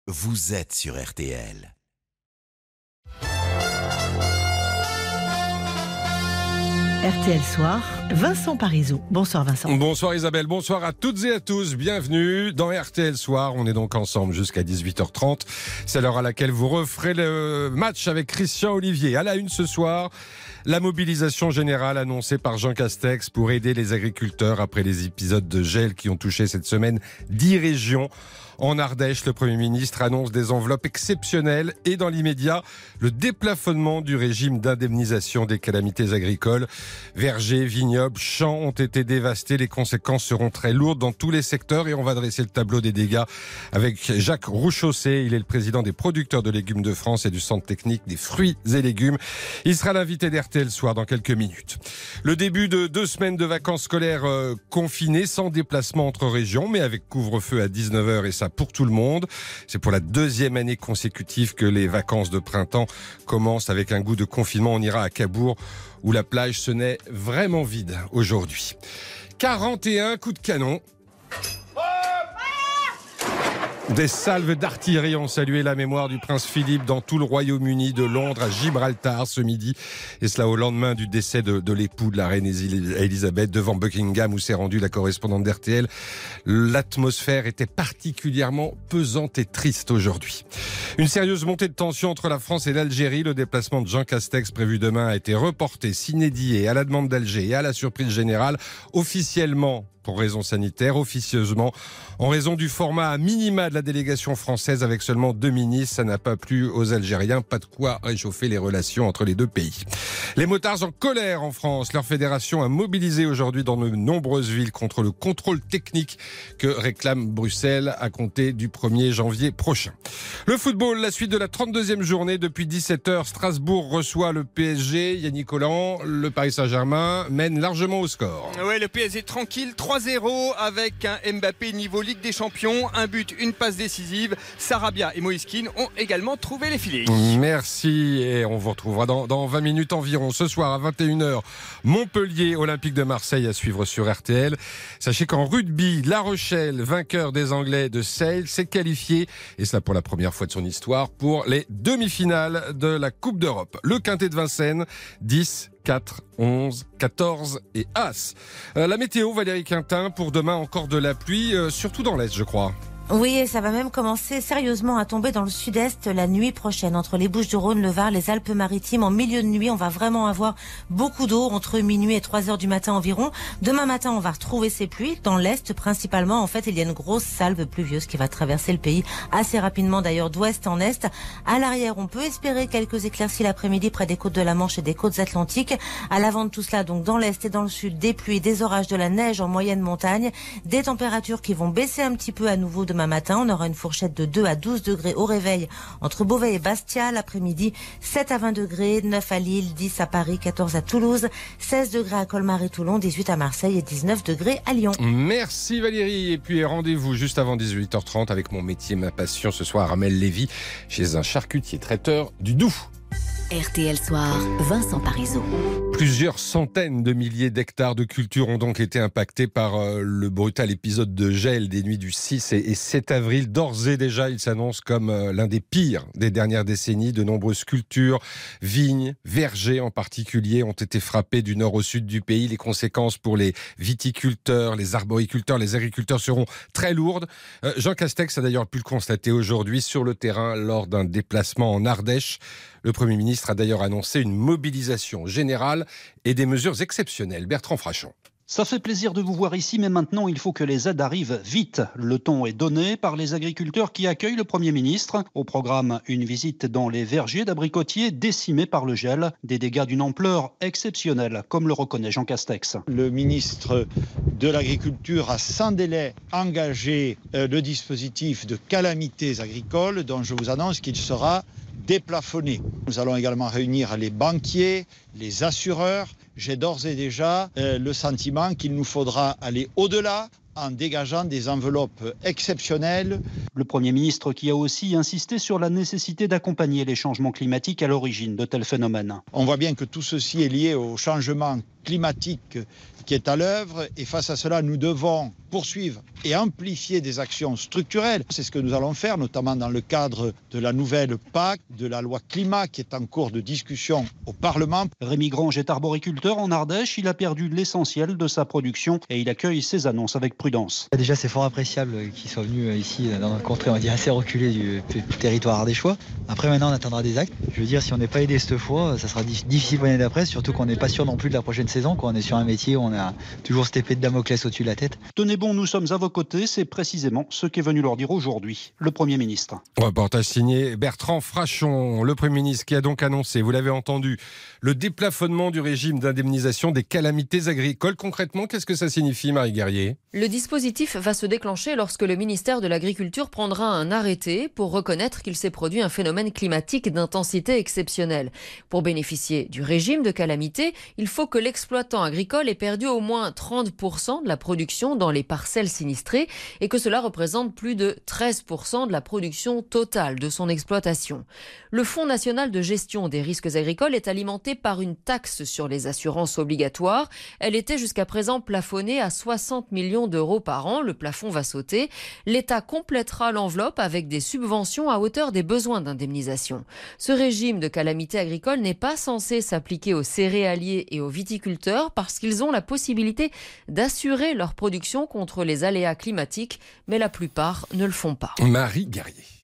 vous êtes sur RTL. RTL Soir, Vincent Parisot. Bonsoir Vincent. Bonsoir Isabelle, bonsoir à toutes et à tous. Bienvenue dans RTL Soir. On est donc ensemble jusqu'à 18h30. C'est l'heure à laquelle vous referez le match avec Christian Olivier. À la une ce soir, la mobilisation générale annoncée par Jean Castex pour aider les agriculteurs après les épisodes de gel qui ont touché cette semaine 10 régions. En Ardèche, le Premier ministre annonce des enveloppes exceptionnelles et dans l'immédiat, le déplafonnement du régime d'indemnisation des calamités agricoles. Vergers, vignobles, champs ont été dévastés. Les conséquences seront très lourdes dans tous les secteurs et on va dresser le tableau des dégâts avec Jacques Rouchaussé. Il est le président des producteurs de légumes de France et du centre technique des fruits et légumes. Il sera l'invité d'RTL Soir dans quelques minutes. Le début de 2 semaines de vacances scolaires confinées, sans déplacement entre régions, mais avec couvre-feu à 19h et ça pour tout le monde. C'est pour la 2e année consécutive que les vacances de printemps commencent avec un goût de confinement. On ira à Cabourg où la plage se n'est vraiment vide aujourd'hui. 41 coups de canon. Des salves d'artillerie ont salué la mémoire du prince Philippe dans tout le Royaume-Uni, de Londres à Gibraltar ce midi. Et cela au lendemain du décès de l'époux de la reine Elisabeth devant Buckingham où s'est rendue la correspondante d'RTL. L'atmosphère était particulièrement pesante et triste aujourd'hui. Une sérieuse montée de tension entre la France et l'Algérie. Le déplacement de Jean Castex prévu demain a été reporté, sine die, à la demande d'Alger et à la surprise générale, officiellement pour raisons sanitaires, officieusement en raison du format à minima de la délégation française avec seulement 2 ministres. Ça n'a pas plu aux Algériens, pas de quoi réchauffer les relations entre les deux pays. Les motards en colère en France. Leur fédération a mobilisé aujourd'hui dans de nombreuses villes contre le contrôle technique que réclame Bruxelles à compter du 1er janvier prochain. Le football, la suite de la 32e journée depuis 17h. Strasbourg reçoit le PSG. Yannick Collant, le Paris Saint-Germain mène largement au score. Ouais, le PSG tranquille, 3-0 avec un Mbappé niveau Ligue des Champions, un but, une passe décisive. Sarabia et Moïse Kean ont également trouvé les filets. Merci et on vous retrouvera dans 20 minutes environ. Ce soir à 21h, Montpellier, Olympique de Marseille à suivre sur RTL. Sachez qu'en rugby, La Rochelle, vainqueur des Anglais de Sale, s'est qualifié, et cela pour la première fois de son histoire, pour les demi-finales de la Coupe d'Europe. Le quintet de Vincennes, 10, 4, 11, 14 et As. La météo, Valérie Quintin, pour demain encore de la pluie, surtout dans l'Est je crois. Oui, et ça va même commencer sérieusement à tomber dans le sud-est la nuit prochaine. Entre les Bouches-du-Rhône, le Var, les Alpes-Maritimes, en milieu de nuit, on va vraiment avoir beaucoup d'eau entre minuit et 3h du matin environ. Demain matin, on va retrouver ces pluies. Dans l'est, principalement, en fait, il y a une grosse salve pluvieuse qui va traverser le pays assez rapidement, d'ailleurs, d'ouest en est. À l'arrière, on peut espérer quelques éclaircies l'après-midi près des côtes de la Manche et des côtes atlantiques. À l'avant de tout cela, donc dans l'est et dans le sud, des pluies, des orages, de la neige en moyenne montagne, des températures qui vont baisser un petit peu à nouveau demain matin. On aura une fourchette de 2 à 12 degrés au réveil entre Beauvais et Bastia. L'après-midi, 7 à 20 degrés, 9 à Lille, 10 à Paris, 14 à Toulouse, 16 degrés à Colmar et Toulon, 18 à Marseille et 19 degrés à Lyon. Merci Valérie. Et puis rendez-vous juste avant 18h30 avec mon métier, ma passion ce soir, Armel Lévy, chez un charcutier traiteur du Doubs. RTL Soir, Vincent Parisot. Plusieurs centaines de milliers d'hectares de culture ont donc été impactés par le brutal épisode de gel des nuits du 6 et 7 avril. D'ores et déjà, il s'annonce comme l'un des pires des dernières décennies. De nombreuses cultures, vignes, vergers en particulier, ont été frappés du nord au sud du pays. Les conséquences pour les viticulteurs, les arboriculteurs, les agriculteurs seront très lourdes. Jean Castex a d'ailleurs pu le constater aujourd'hui sur le terrain lors d'un déplacement en Ardèche. Le Premier ministre a d'ailleurs annoncé une mobilisation générale et des mesures exceptionnelles. Bertrand Frachon. Ça fait plaisir de vous voir ici, mais maintenant il faut que les aides arrivent vite. Le ton est donné par les agriculteurs qui accueillent le Premier ministre. Au programme, une visite dans les vergers d'abricotiers décimés par le gel. Des dégâts d'une ampleur exceptionnelle, comme le reconnaît Jean Castex. Le ministre de l'Agriculture a sans délai engagé le dispositif de calamités agricoles dont je vous annonce qu'il sera déplafonné. Nous allons également réunir les banquiers, les assureurs. J'ai d'ores et déjà le sentiment qu'il nous faudra aller au-delà en dégageant des enveloppes exceptionnelles. Le Premier ministre qui a aussi insisté sur la nécessité d'accompagner les changements climatiques à l'origine de tels phénomènes. On voit bien que tout ceci est lié au changement climatique qui est à l'œuvre et face à cela, nous devons poursuivre et amplifier des actions structurelles. C'est ce que nous allons faire, notamment dans le cadre de la nouvelle PAC, de la loi climat qui est en cours de discussion au Parlement. Rémi Grange est arboriculteur en Ardèche. Il a perdu l'essentiel de sa production et il accueille ses annonces avec prudence. Déjà, c'est fort appréciable qu'ils soient venus ici dans notre contrée, on va dire, assez reculée du territoire ardéchois. Après, maintenant, on attendra des actes. Je veux dire, si on n'est pas aidé cette fois, ça sera difficile pour l'année d'après, surtout qu'on n'est pas sûr non plus de la prochaine saison, quand on est sur un métier où on a toujours cette épée de Damoclès au-dessus de la tête. Tenez bon, nous sommes à vos côtés, c'est précisément ce qu'est venu leur dire aujourd'hui le Premier ministre. Reportage signé Bertrand Frachon, le Premier ministre qui a donc annoncé, vous l'avez entendu, le déplafonnement du régime d'indemnisation des calamités agricoles. Concrètement, qu'est-ce que ça signifie, Marie Guerrier ? Le dispositif va se déclencher lorsque le ministère de l'Agriculture prendra un arrêté pour reconnaître qu'il s'est produit un phénomène climatique d'intensité exceptionnelle. Pour bénéficier du régime de calamité, il faut que l'exploitant agricole ait perdu au moins 30% de la production dans les parcelles sinistrées et que cela représente plus de 13% de la production totale de son exploitation. Le Fonds national de gestion des risques agricoles est alimenté par une taxe sur les assurances obligatoires. Elle était jusqu'à présent plafonnée à 60 millions d'euros par an. Le plafond va sauter. L'État complétera l'enveloppe avec des subventions à hauteur des besoins d'indemnisation. Ce régime de calamité agricole n'est pas censé s'appliquer aux céréaliers et aux viticulteurs parce qu'ils ont la possibilité d'assurer leur production contre les aléas climatiques, mais la plupart ne le font pas. Marie Guerrier.